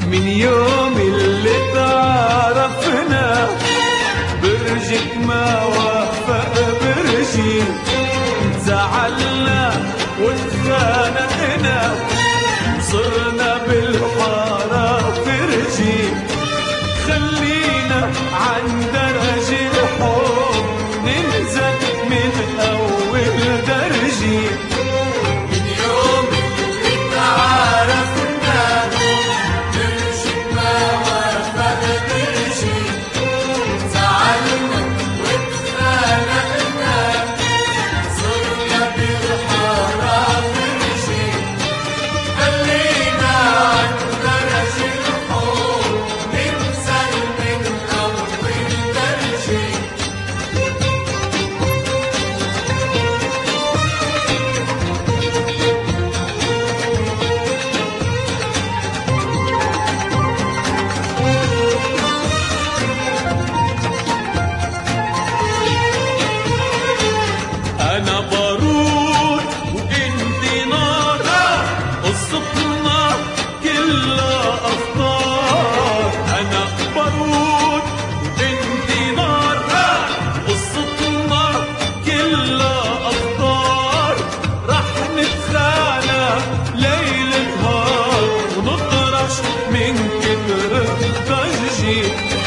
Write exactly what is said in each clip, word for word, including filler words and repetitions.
من يوم اللي تعرفنا برجك ما وفق برجي، زعلنا واتخانقنا صرنا بالحارة فرجي، خلينا عن درج الحب ننزل من أول درجي. من يوم اللي تعرفنا برجك ما وفق برجي، زعلنا واتخانقنا صرنا بالحارة فرجي، خلينا عن درج الحب ننزل من أول درجي. أنا بارود وإنتي نار، قصتنا كلها أخطار. أنا بارود وإنتي نار، قصتنا كلها أخطار. رح نتخانق ليل نهار ونطرش من كتر ضجي،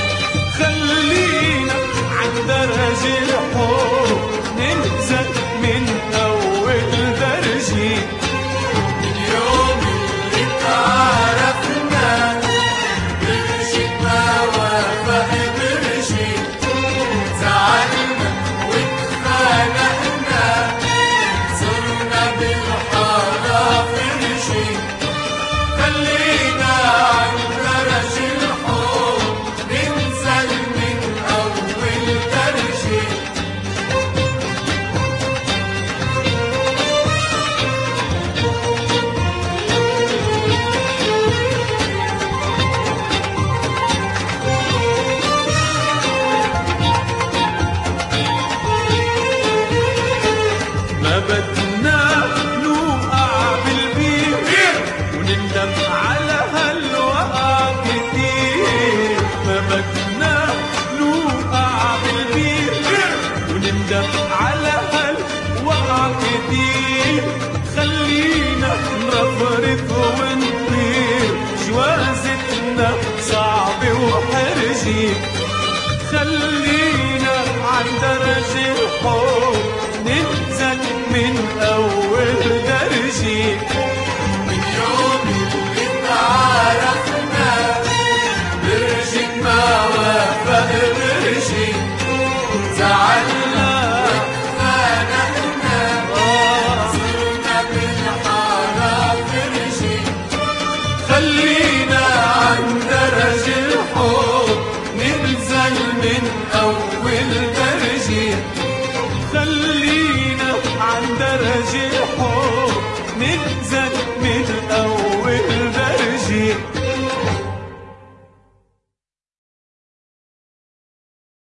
خلينا عن درج الحب ننزل من أول درجي. من يوم اللي تعرفنا برجك ما وفق برجي، زعلنا واتخانقنا صرنا بالحارة فرجي، خلينا عن درج الحب ننزل من أول درجي. ما بدنا نوقع بالبير ونندم على هالوقع كتير، ما بدنا نوقع بالبير ونندم على هالوقع كتير، خلينا نرفرف ونطير جوازتنا صعبة وحرجي، خلينا عن درج الحب